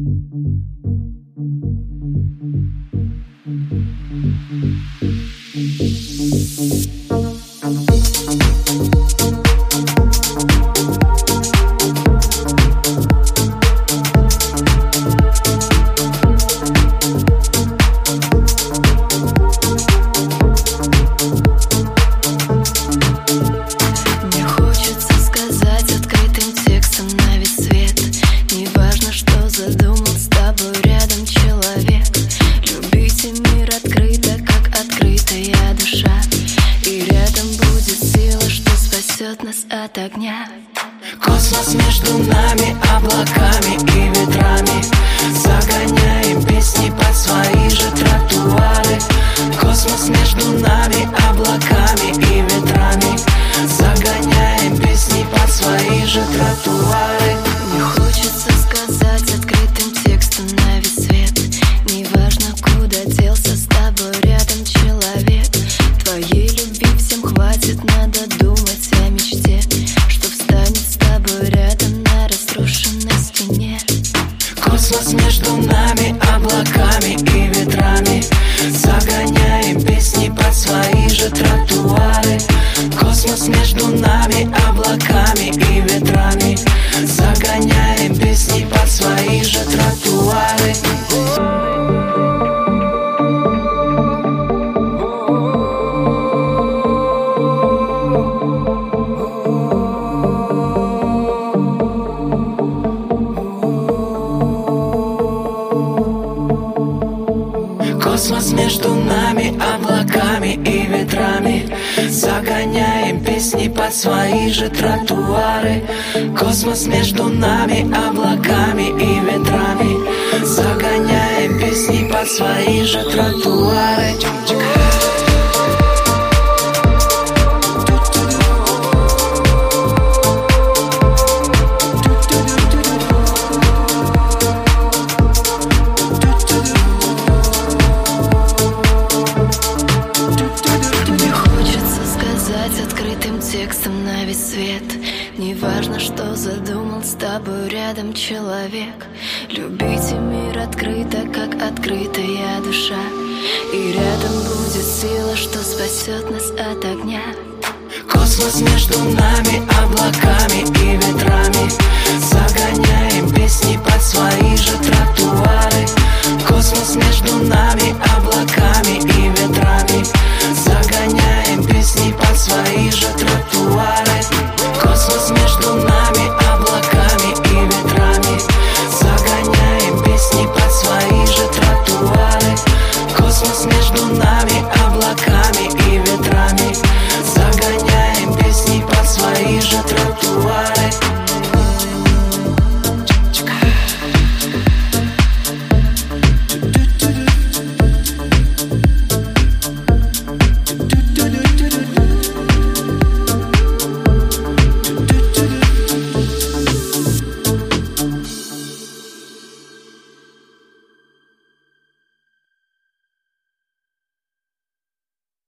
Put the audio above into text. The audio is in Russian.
Нас от огня. Космос между нами, облаками и ветрами. Загоняем песни под свои же тротуары. Космос между нами, облаками и ветрами. Загоняем песни под свои же тротуары. Мне хочется сказать открытым текстом на весь свет: неважно, куда делся, с тобой рядом человек. Твоей любви всем хватит, надо думать о мечте, что встанет с тобой рядом на разрушенной стене. Космос между нами, облаками и ветрами. Загоняем песни под свои же тротуары. Космос между нами, облаками и ветрами. Загоняем песни под свои же тротуары. Космос между нами, облаками и ветрами. Загоняем песни под свои же тротуары. Космос между нами, облаками и ветрами. Загоняем песни под свои же тротуары. Открытым текстом на весь свет: неважно, что задумал, с тобой рядом человек. Любите мир открыто, как открытая душа, и рядом будет сила, что спасет нас от огня. Космос между нами, облаками и ветрами. Загоняем песни под свои